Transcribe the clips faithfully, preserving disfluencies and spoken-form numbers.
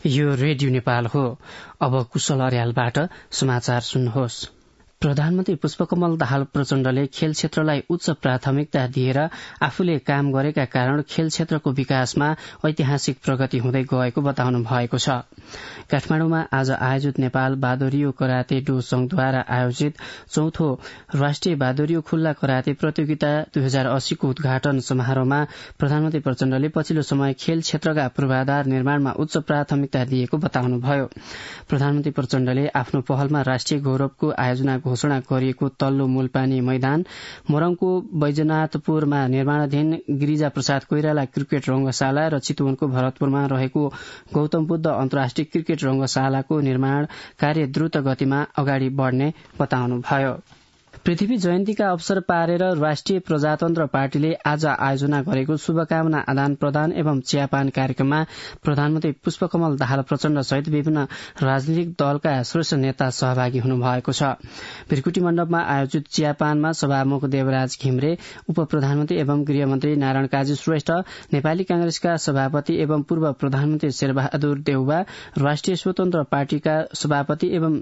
यो रेडियो नेपाल हो। अब कुशल अर्यालबाट समाचार सुन्नुहोस्। प्रधानमन्त्री पुष्पकमल दाहाल प्रचण्डले खेल क्षेत्रलाई उच्च प्राथमिकता दिएर आफूले काम गरेका कारण खेल क्षेत्रको विकासमा ऐतिहासिक प्रगति हुँदै गएको बताउनु भएको छ। काठमाडौँमा आज आयोजित नेपाल बादोरियो कराते डो संघद्वारा आयोजित चौथो राष्ट्रिय बादोरियो खुल्ला कराते प्रतियोगिता दुई हजार अस्सीको उद्घाटन समारोहमा प्रधानमन्त्री प्रचण्डले पछिल्लो समय खेल क्षेत्रका पूर्वाधार निर्माणमा उच्च प्राथमिकता दिएको बताउनुभयो। प्रधानमन्त्री प्रचण्डले आफ्नो पहलमा राष्ट्रिय गौरवको आयोजना घोषणा गरिएको तल्लो मूलपानी मैदान, मोरङको बैजनाथपुरमा निर्माणाधीन गिरिजा प्रसाद कोइराला क्रिकेट रंगशाला र चितवनको भरतपुरमा रहेको गौतम बुद्ध अन्तर्राष्ट्रिय क्रिकेट रंगशालाको निर्माण कार्य द्रुत गतिमा अगाडि बढ़ने बताउनुभयो। पृथ्वी जयन्तीका अवसर पारेर राष्ट्रिय प्रजातन्त्र पार्टीले आज आयोजना गरेको शुभकामना आदान प्रदान एवं चियापान कार्यक्रममा प्रधानमन्त्री पुष्पकमल दाहाल प्रचण्ड सहित विभिन्न राजनीतिक दलका शीर्ष नेता सहभागी हुनुभएको छ। भिरकुटी मण्डपमा आयोजित चियापानमा सभामुख देवराज घिम्रे, उप प्रधानमन्त्री एवं गृहमन्त्री नारायण काजी श्रेष्ठ, नेपाली कांग्रेसका सभापति एवं पूर्व प्रधानमन्त्री शेरबहादुर देउवा, राष्ट्रिय स्वतन्त्र पार्टीका सभापति एवं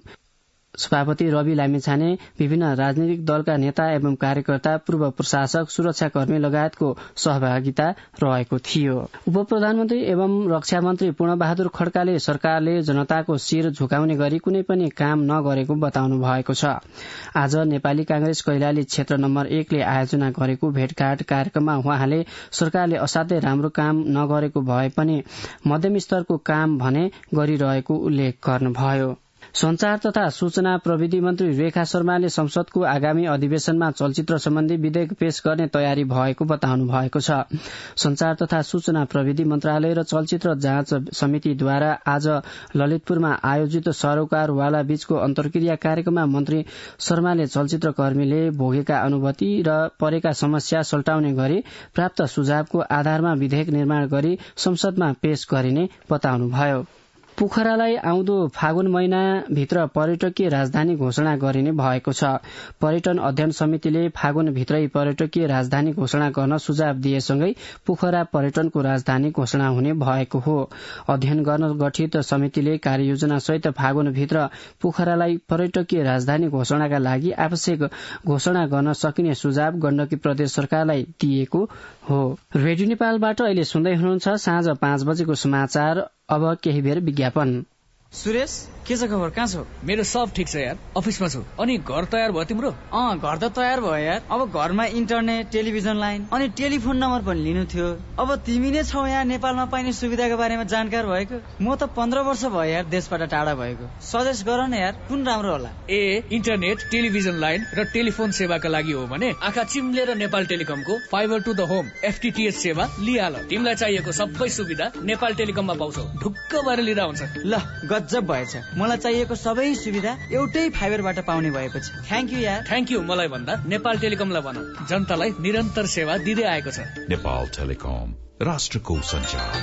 सभापति रवि लामिछाने, विभिन्न राजनीतिक दलका नेता एवं कार्यकर्ता, पूर्व प्रशासक, सुरक्षाकर्मी लगायतको सहभागिता रहेको थियो। उप प्रधानमन्त्री एवं रक्षा मन्त्री पूर्णबहादुर खड्काले सरकारले जनताको शिर झुकाउने गरी कुनै पनि काम नगरेको बताउनु भएको छ। आज नेपाली कांग्रेस कैलाली क्षेत्र नम्बर एकले आयोजना गरेको भेटघाट कार्यक्रममा उहाँले सरकारले असाध्यै राम्रो काम नगरेको भए पनि मध्यम स्तरको काम भने गरिरहेको उल्लेख गर्नुभयो। संचार तथा सूचना प्रविधि मन्त्री रेखा शर्माले संसदको आगामी अधिवेशनमा चलचित्र सम्बन्धी विधेयक पेश गर्ने तयारी भएको बताउनु भएको छ। संचार तथा सूचना प्रविधि मन्त्रालय र चलचित्र जाँच समितिद्वारा आज ललितपुरमा आयोजित सरोकारवाला बीचको अन्तर्क्रिया कार्यक्रममा मन्त्री शर्माले चलचित्र कर्मीले भोगेका अनुभूति र परेका समस्या सल्टाउने गरी प्राप्त सुझावको आधारमा विधेयक निर्माण गरी संसदमा पेश गरिने बताउनुभयो। पोखरालाई आउँदो फागुन महिनाभित्र पर्यटकीय राजधानी घोषणा गरिने भएको छ। पर्यटन अध्ययन समितिले फागुन भित्रै पर्यटकीय राजधानी घोषणा गर्न सुझाव दिएसँगै पोखरा पर्यटनको राजधानी घोषणा हुने भएको हो। अध्ययन गर्न गठित समितिले कार्ययोजना सहित फागुन भित्र पोखरालाई पर्यटकीय राजधानी घोषणाका लागि आवश्यक घोषणा गर्न सकिने सुझाव गण्डकी प्रदेश सरकारलाई दिएको हो। रेडियो नेपालबाट अहिले सुन्दै हुनुहुन्छ साँझ पाँच बजेको समाचार। अब केही बेर विज्ञापन। सुरेश, के छ खबर? कहाँ छौ? मेरो सब ठिक छ यार, अफिसमा छु। अनि घर तयार भयो तिम्रो? अँ, घर त तयार भयो यार। अब घरमा इन्टरनेट, टेलिभिजन लाइन अनि टेलिफोन नम्बर पनि लिनु थियो। अब तिमी नै छौ यहाँ नेपालमा पाइने सुविधाको बारेमा जानकार भएको। म त पन्ध्र वर्ष भयो यार देशबाट टाढा भएको। सजेस्ट गर न यार, कुन राम्रो होला? ए, इन्टरनेट, टेलिभिजन लाइन र टेलिफोन सेवाका लागि हो भने आँखा चिम्लेर नेपाल टेलिकमको fibre to the home FTTH सेवा लिहाल। तिमीलाई चाहिएको सबै सुविधा नेपाल टेलिकममा पाउँछौ। ढुक्क भएर लिँदा हुन्छ। ल, गजब भएछ। मलाई चाहिएको सबै सुविधा एउटै फाइबरबाट पाउने भएपछि थ्याङ्क यू यार। थ्याङ्क यू मलाई भन्दा नेपाल टेलिकमलाई भन, जनतालाई निरन्तर सेवा दिँदै आएको छ। नेपाल टेलिकम, राष्ट्रको सञ्चार।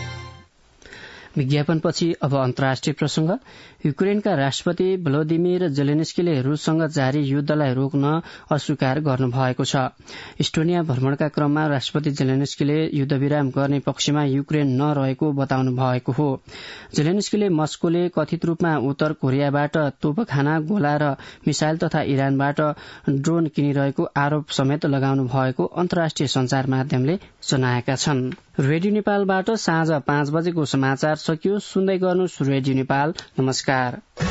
विज्ञापनपछि अब अन्तर्राष्ट्रिय प्रसंग। युक्रेनका राष्ट्रपति भ्लोदिमिर जेलेन्स्कीले रूससँग जारी युद्धलाई रोक्न अस्वीकार गर्नुभएको छ। इस्टोनिया भ्रमणका क्रममा राष्ट्रपति जेलेन्स्कीले युद्धविराम गर्ने पक्षमा युक्रेन नरहेको बताउनु भएको हो। जेलेन्स्कीले मस्कोले कथित रूपमा उत्तर कोरियाबाट तोपखाना, गोला र मिसाइल तथा इरानबाट ड्रोन किनिरहेको आरोप समेत लगाउनु भएको अन्तर्राष्ट्रिय संचार माध्यमले जनाएका छन्। रेडियो नेपालबाट साँझ पाँच बजेको समाचार सकियो। सुन्दै गर्नुहोस् रेडियो नेपाल। नमस्कार।